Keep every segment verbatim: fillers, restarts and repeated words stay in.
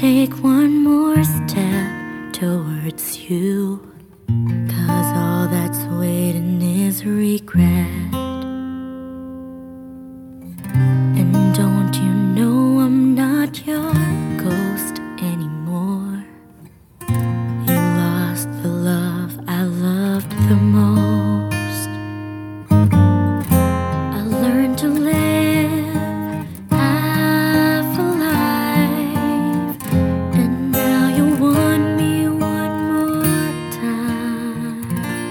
take one more step towards you, 'cause all that's waiting is regret. And don't you know I'm not your ghost anymore? You lost the love I loved the most. I learned to live half a life, and now you want me one more time.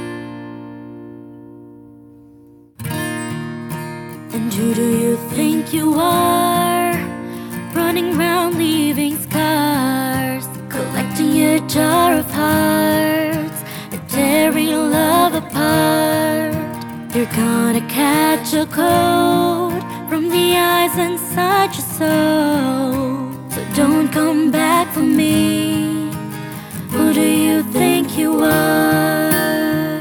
And who do you think you are, running round leaving scars, collecting your jar of hearts and tearing love apart? You're gonna catch a cold from the eyes inside your soul, so don't come back for me. Who do you think you are?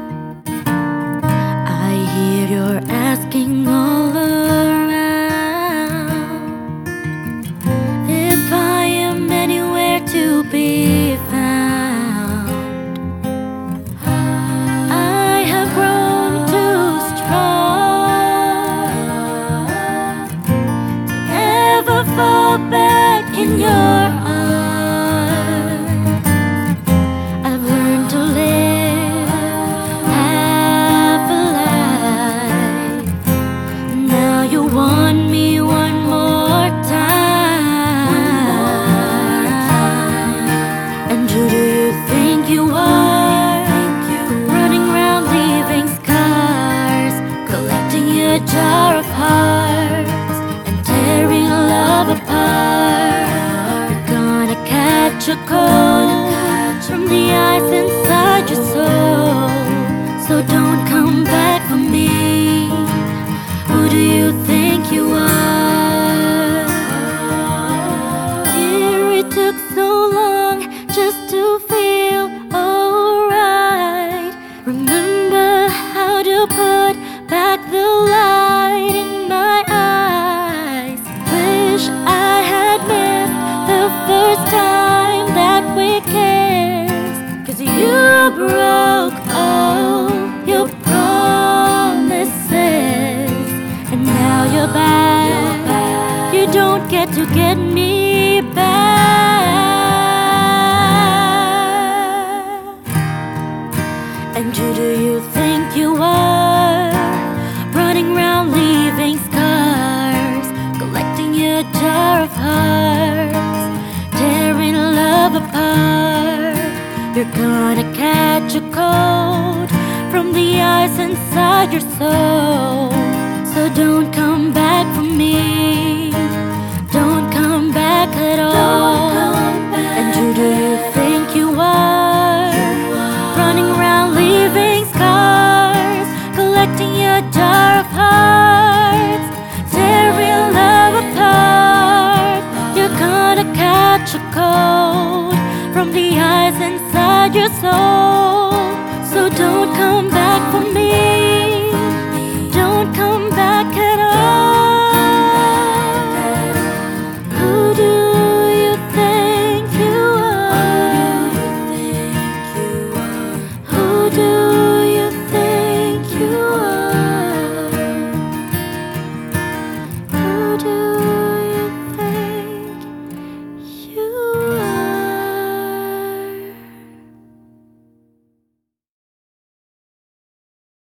I hear you're asking all around if I am anywhere to be found. I have grown too strong to ever fall back in your arms. I've learned to live half a life. Now you want me one more time. And who do you think you are, running round leaving scars, collecting your jar of hearts and tearing love apart? You're gonna catch a cold from the ice inside your soul, so don't come back for me. Who do you think you are? Dear, it took so long just to feel alright. Remember how to put back the light in my eyes. Wish I had missed the first time that we kissed, 'cause you broke all your promises, and now you're back. You don't get to get me back. And who do you think you are, running round leaving scars, collecting your jar of hearts, tearing love apart? You're gonna catch a cold from the ice inside your soul, so don't come back for me.